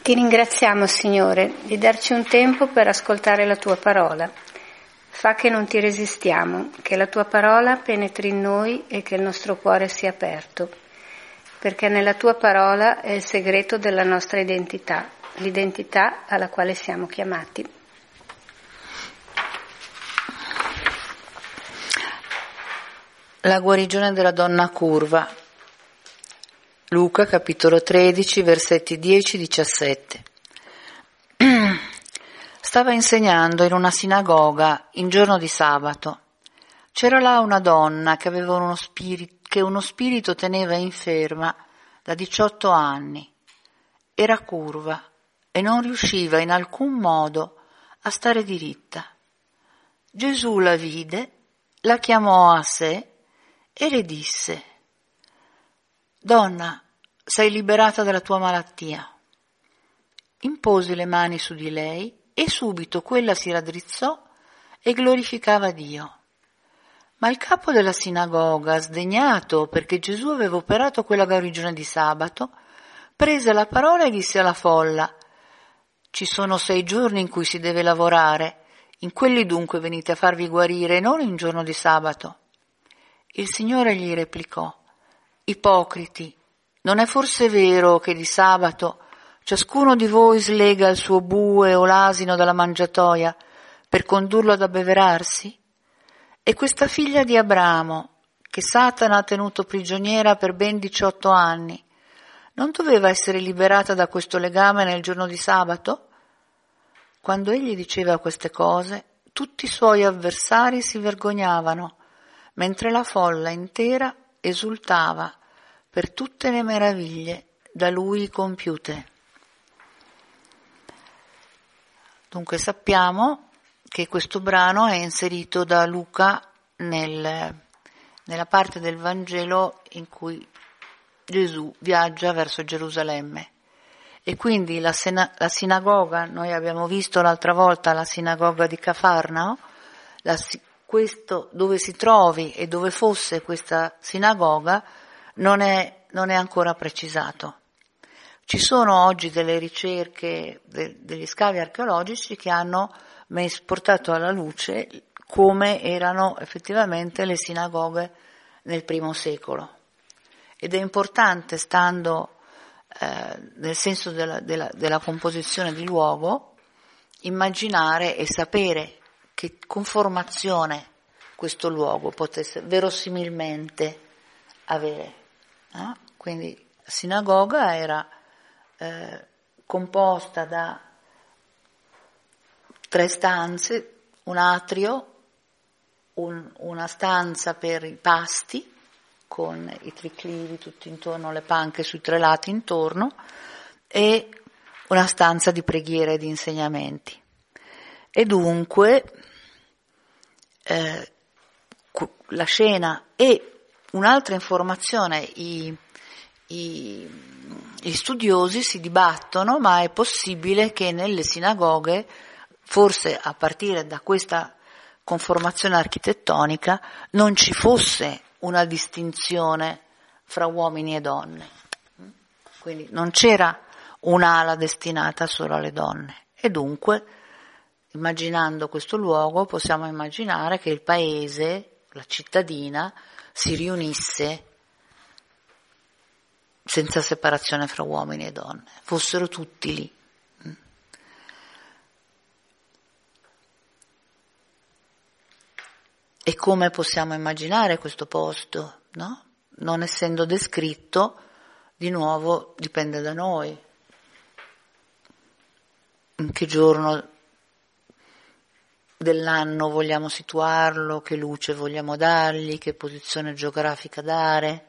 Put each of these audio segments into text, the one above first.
Ti ringraziamo, Signore, di darci un tempo per ascoltare la Tua parola. Fa che non ti resistiamo, che la Tua parola penetri in noi e che il nostro cuore sia aperto, perché nella Tua parola è il segreto della nostra identità, l'identità alla quale siamo chiamati. La guarigione della donna curva. Luca, capitolo 13, versetti 10-17. Stava insegnando in una sinagoga in giorno di sabato. C'era là una donna che aveva uno spirito teneva inferma da 18 anni. Era curva e non riusciva in alcun modo a stare diritta. Gesù la vide, la chiamò a sé e le disse: «Donna, sei liberata dalla tua malattia». Impose le mani su di lei e subito quella si raddrizzò e glorificava Dio. Ma il capo della sinagoga, sdegnato perché Gesù aveva operato quella guarigione di sabato, prese la parola e disse alla folla: «Ci sono 6 giorni in cui si deve lavorare, in quelli dunque venite a farvi guarire, non in giorno di sabato». Il Signore gli replicò: «Ipocriti, non è forse vero che di sabato ciascuno di voi slega il suo bue o l'asino dalla mangiatoia per condurlo ad abbeverarsi? E questa figlia di Abramo, che Satana ha tenuto prigioniera per ben 18 anni, non doveva essere liberata da questo legame nel giorno di sabato?» Quando egli diceva queste cose, tutti i suoi avversari si vergognavano, mentre la folla intera esultava per tutte le meraviglie da lui compiute. Dunque sappiamo che questo brano è inserito da Luca nella parte del Vangelo in cui Gesù viaggia verso Gerusalemme. E quindi la sinagoga, noi abbiamo visto l'altra volta la sinagoga di Cafarnao, questo dove si trovi e dove fosse questa sinagoga non è ancora precisato. Ci sono oggi delle ricerche, degli scavi archeologici che hanno portato alla luce come erano effettivamente le sinagoghe nel I secolo. Ed è importante, stando nel senso della composizione di luogo, immaginare e sapere che conformazione questo luogo potesse verosimilmente avere. Quindi la sinagoga era composta da 3 stanze, un atrio, una stanza per i pasti, con i triclivi tutti intorno, le panche sui 3 lati intorno, e una stanza di preghiera e di insegnamenti. E dunque la scena e un'altra informazione, gli studiosi si dibattono, ma è possibile che nelle sinagoghe, forse a partire da questa conformazione architettonica, non ci fosse una distinzione fra uomini e donne. Quindi non c'era un'ala destinata solo alle donne. E dunque, immaginando questo luogo, possiamo immaginare che il paese, la cittadina, si riunisse senza separazione fra uomini e donne, fossero tutti lì. E come possiamo immaginare questo posto, no? Non essendo descritto, di nuovo dipende da noi. In che giorno dell'anno vogliamo situarlo, che luce vogliamo dargli, che posizione geografica dare,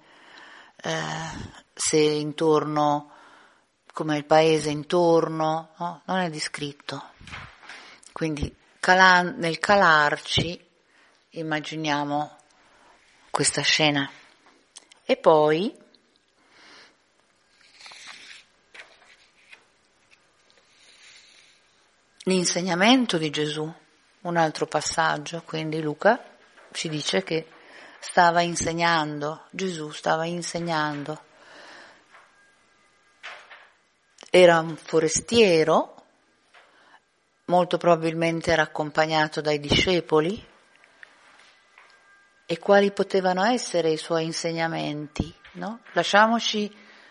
se intorno, come il paese intorno, no? Non è descritto. Quindi nel calarci immaginiamo questa scena. E poi l'insegnamento di Gesù, un altro passaggio, quindi Luca ci dice che Gesù stava insegnando. Era un forestiero, molto probabilmente era accompagnato dai discepoli. E quali potevano essere i suoi insegnamenti, no? Lasciamoci,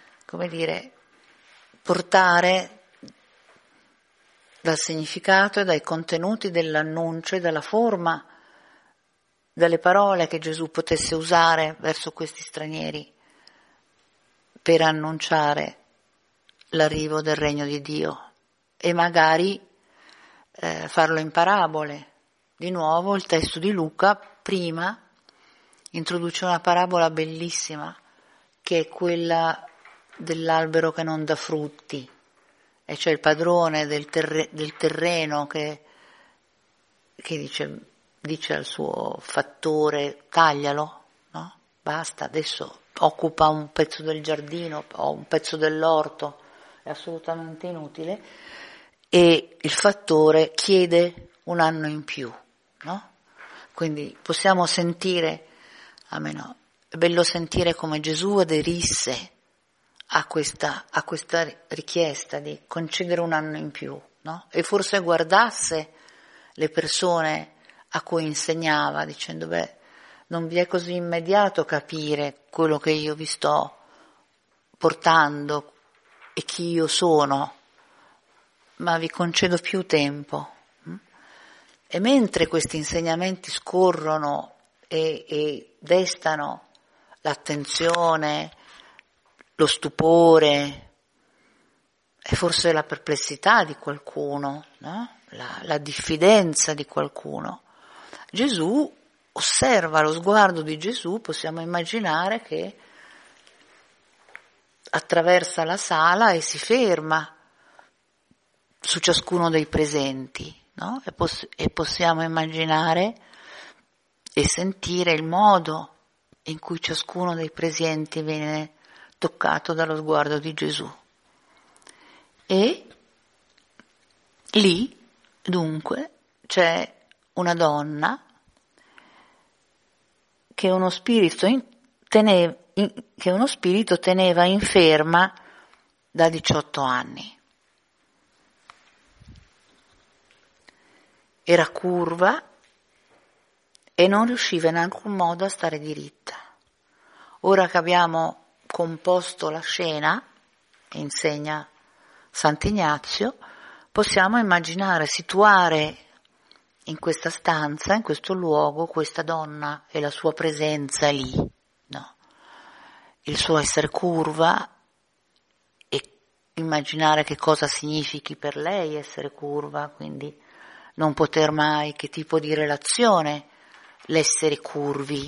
portare dal significato e dai contenuti dell'annuncio e dalla forma delle parole che Gesù potesse usare verso questi stranieri per annunciare l'arrivo del regno di Dio e magari farlo in parabole. Di nuovo il testo di Luca prima introduce una parabola bellissima che è quella dell'albero che non dà frutti, e cioè il padrone del terreno che dice al suo fattore taglialo, no? Basta, adesso occupa un pezzo del giardino o un pezzo dell'orto, è assolutamente inutile, e il fattore chiede un anno in più, no? Quindi possiamo sentire, almeno è bello sentire come Gesù aderisse a questa richiesta di concedere un anno in più, no? E forse guardasse le persone a cui insegnava dicendo non vi è così immediato capire quello che io vi sto portando e chi io sono, ma vi concedo più tempo. E mentre questi insegnamenti scorrono e destano l'attenzione, lo stupore e forse la perplessità di qualcuno, no? La diffidenza di qualcuno, Gesù osserva lo sguardo di Gesù, possiamo immaginare che attraversa la sala e si ferma su ciascuno dei presenti, no? E possiamo immaginare e sentire il modo in cui ciascuno dei presenti viene toccato dallo sguardo di Gesù. E lì, dunque, c'è una donna che uno spirito teneva inferma da 18 anni. Era curva e non riusciva in alcun modo a stare diritta. Ora che abbiamo composto la scena, insegna Sant'Ignazio, possiamo immaginare, situare in questa stanza, in questo luogo, questa donna e la sua presenza lì, no? Il suo essere curva e immaginare che cosa significhi per lei essere curva, quindi non poter mai, che tipo di relazione l'essere curvi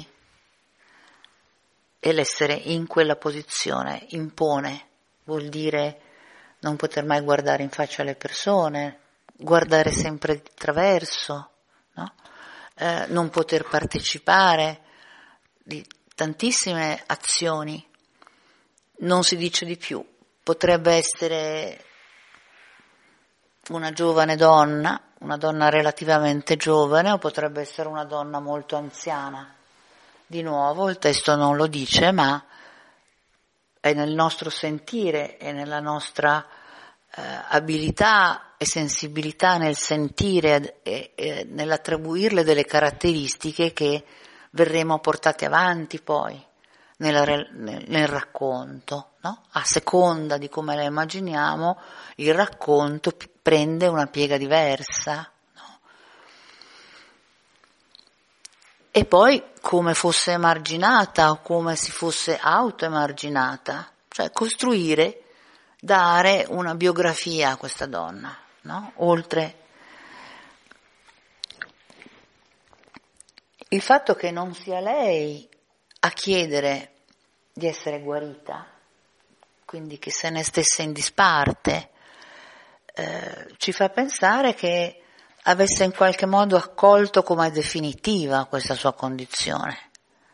e l'essere in quella posizione impone, vuol dire non poter mai guardare in faccia alle persone, guardare sempre di traverso, no? Non poter partecipare di tantissime azioni. Non si dice di più, potrebbe essere una giovane donna, una donna relativamente giovane, o potrebbe essere una donna molto anziana. Di nuovo il testo non lo dice, ma è nel nostro sentire e nella nostra abilità e sensibilità nel sentire e nell'attribuirle delle caratteristiche che verremo portate avanti poi nel racconto, no? A seconda di come la immaginiamo, il racconto prende una piega diversa, no? E poi come fosse emarginata o come si fosse autoemarginata, cioè costruire, dare una biografia a questa donna, no? Oltre il fatto che non sia lei a chiedere di essere guarita, quindi che se ne stesse in disparte, ci fa pensare che avesse in qualche modo accolto come definitiva questa sua condizione,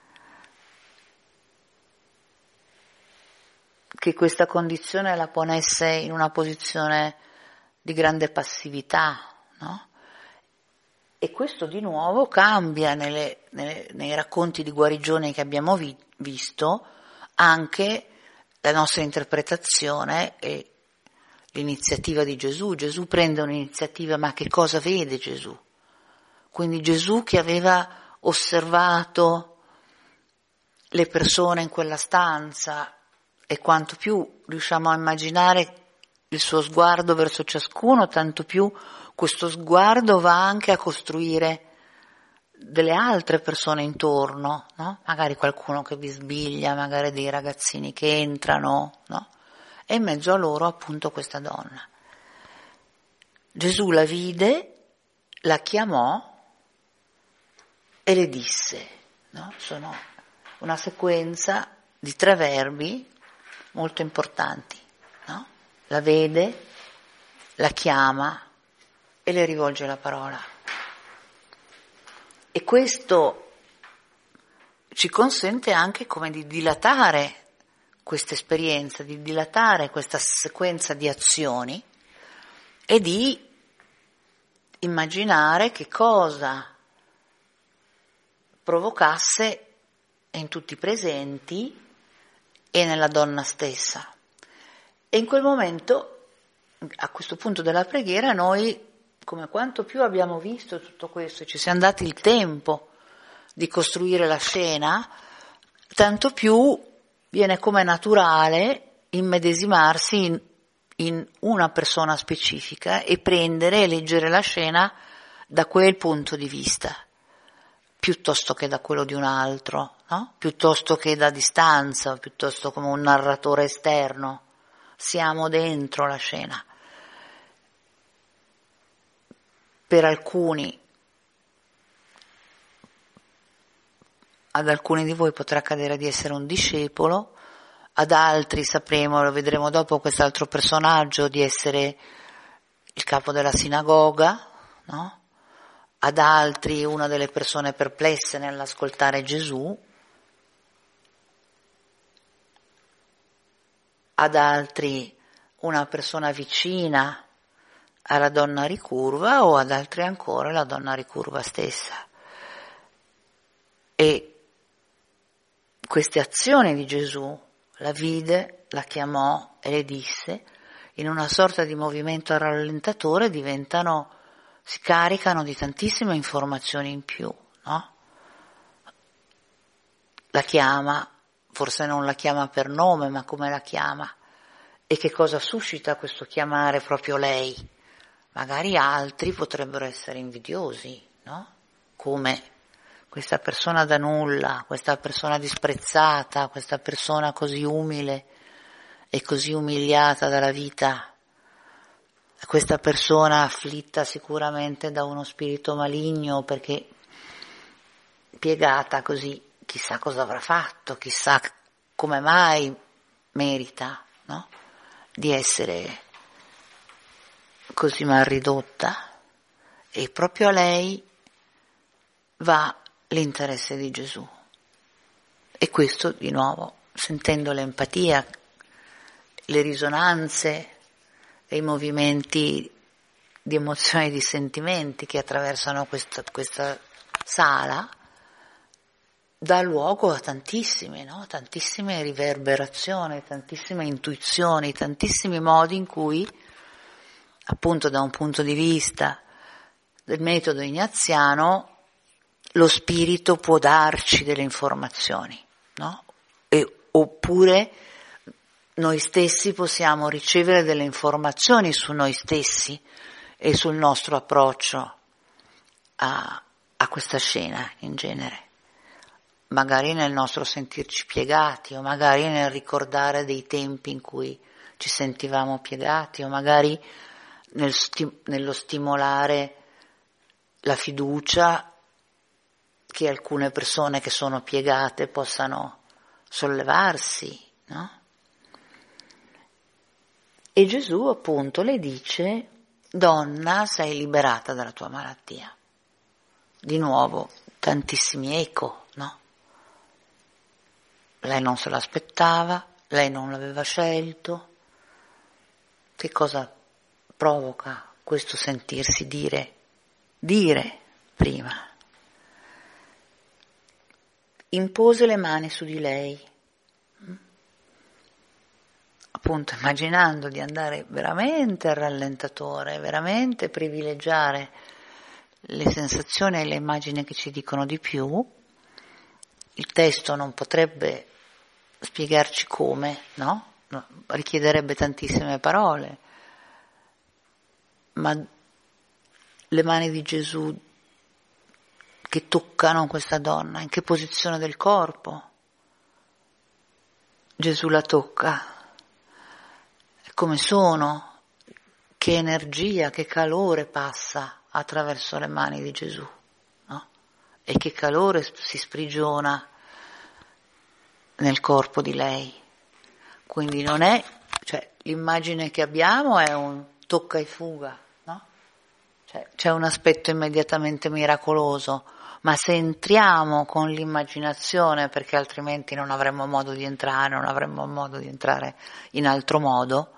che questa condizione la ponesse in una posizione di grande passività, no? E questo di nuovo cambia nei racconti di guarigione che abbiamo visto anche la nostra interpretazione e l'iniziativa di Gesù. Gesù prende un'iniziativa, ma che cosa vede Gesù? Quindi Gesù che aveva osservato le persone in quella stanza, e quanto più riusciamo a immaginare il suo sguardo verso ciascuno, tanto più questo sguardo va anche a costruire delle altre persone intorno, no? Magari qualcuno che bisbiglia, magari dei ragazzini che entrano, no? E in mezzo a loro appunto questa donna. Gesù la vide, la chiamò e le disse, no? Sono una sequenza di 3 verbi molto importanti, no? La vede, la chiama e le rivolge la parola. E questo ci consente anche come di dilatare questa esperienza, di dilatare questa sequenza di azioni e di immaginare che cosa provocasse in tutti i presenti e nella donna stessa. E in quel momento, a questo punto della preghiera, noi, come quanto più abbiamo visto tutto questo e ci siamo dati il tempo di costruire la scena, tanto più viene come naturale immedesimarsi in una persona specifica e prendere e leggere la scena da quel punto di vista, piuttosto che da quello di un altro, no? Piuttosto che da distanza, piuttosto come un narratore esterno. Siamo dentro la scena. Per alcuni, ad alcuni di voi potrà accadere di essere un discepolo, ad altri sapremo, lo vedremo dopo, quest'altro personaggio, di essere il capo della sinagoga, no? Ad altri una delle persone perplesse nell'ascoltare Gesù, ad altri una persona vicina alla donna ricurva o ad altri ancora la donna ricurva stessa. E queste azioni di Gesù, la vide, la chiamò e le disse, in una sorta di movimento a rallentatore si caricano di tantissime informazioni in più, no? La chiama, forse non la chiama per nome, ma come la chiama? E che cosa suscita questo chiamare proprio lei? Magari altri potrebbero essere invidiosi, no? Come questa persona da nulla, questa persona disprezzata, questa persona così umile e così umiliata dalla vita, questa persona afflitta sicuramente da uno spirito maligno, perché piegata così, chissà cosa avrà fatto, chissà come mai merita, no? Di essere così mal ridotta. E proprio a lei va l'interesse di Gesù. E questo, di nuovo, sentendo l'empatia, le risonanze e i movimenti di emozioni e di sentimenti che attraversano questa sala, dà luogo a tantissime, no? Tantissime riverberazioni, tantissime intuizioni, tantissimi modi in cui, appunto da un punto di vista del metodo ignaziano, lo spirito può darci delle informazioni, no? Oppure noi stessi possiamo ricevere delle informazioni su noi stessi e sul nostro approccio a questa scena in genere. Magari nel nostro sentirci piegati, o magari nel ricordare dei tempi in cui ci sentivamo piegati, o magari nello stimolare la fiducia che alcune persone che sono piegate possano sollevarsi, no? E Gesù appunto le dice: donna, sei liberata dalla tua malattia. Di nuovo, tantissimi eco, no? Lei non se l'aspettava, lei non l'aveva scelto. Che cosa provoca questo sentirsi dire prima? Impose le mani su di lei. appunto immaginando di andare veramente al rallentatore, veramente privilegiare le sensazioni e le immagini che ci dicono di più. Il testo non potrebbe spiegarci come, no? Richiederebbe tantissime parole, ma le mani di Gesù che toccano questa donna, in che posizione del corpo Gesù la tocca, come sono, che energia, che calore passa attraverso le mani di Gesù, no? E che calore si sprigiona nel corpo di lei. Quindi non è, cioè l'immagine che abbiamo è un tocca e fuga, no? Cioè, c'è un aspetto immediatamente miracoloso, ma se entriamo con l'immaginazione, perché altrimenti non avremmo modo di entrare, non avremmo modo di entrare in altro modo,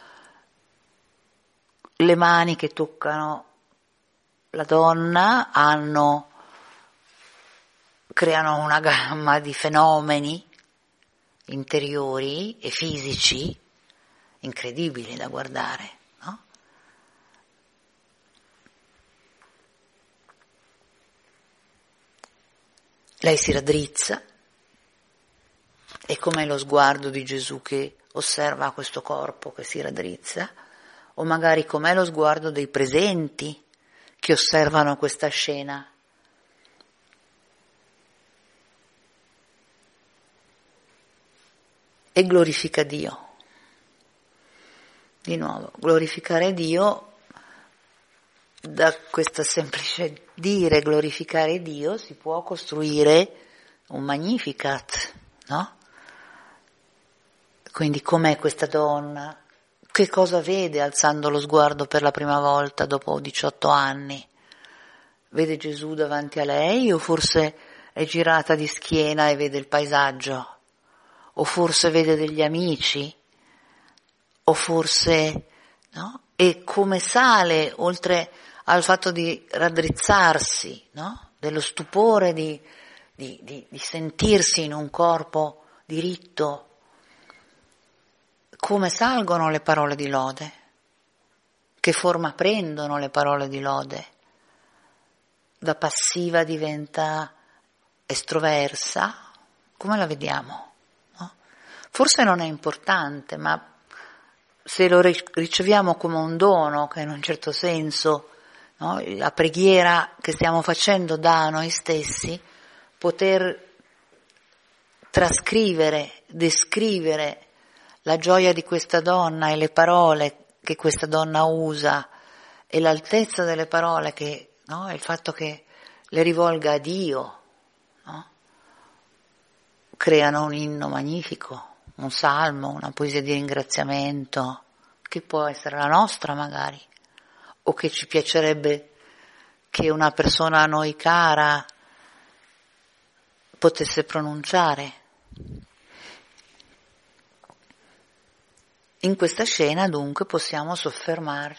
le mani che toccano la donna creano una gamma di fenomeni interiori e fisici incredibili da guardare, no? Lei si raddrizza, e com'è lo sguardo di Gesù che osserva questo corpo che si raddrizza, o magari com'è lo sguardo dei presenti che osservano questa scena. E glorifica Dio. Di nuovo, glorificare Dio, da questo semplice dire glorificare Dio si può costruire un Magnificat, no? Quindi com'è questa donna? Che cosa vede alzando lo sguardo per la prima volta dopo 18 anni? Vede Gesù davanti a lei, o forse è girata di schiena e vede il paesaggio? O forse vede degli amici, o forse, no? E come sale, oltre al fatto di raddrizzarsi, no? Dello stupore di sentirsi in un corpo diritto, come salgono le parole di lode, che forma prendono le parole di lode, da passiva diventa estroversa, come la vediamo? Forse non è importante, ma se lo riceviamo come un dono, che in un certo senso, no, la preghiera che stiamo facendo da noi stessi, poter trascrivere, descrivere la gioia di questa donna e le parole che questa donna usa e l'altezza delle parole, che, no, il fatto che le rivolga a Dio, no, creano un inno magnifico. Un salmo, una poesia di ringraziamento, che può essere la nostra magari, o che ci piacerebbe che una persona a noi cara potesse pronunciare. In questa scena dunque possiamo soffermarci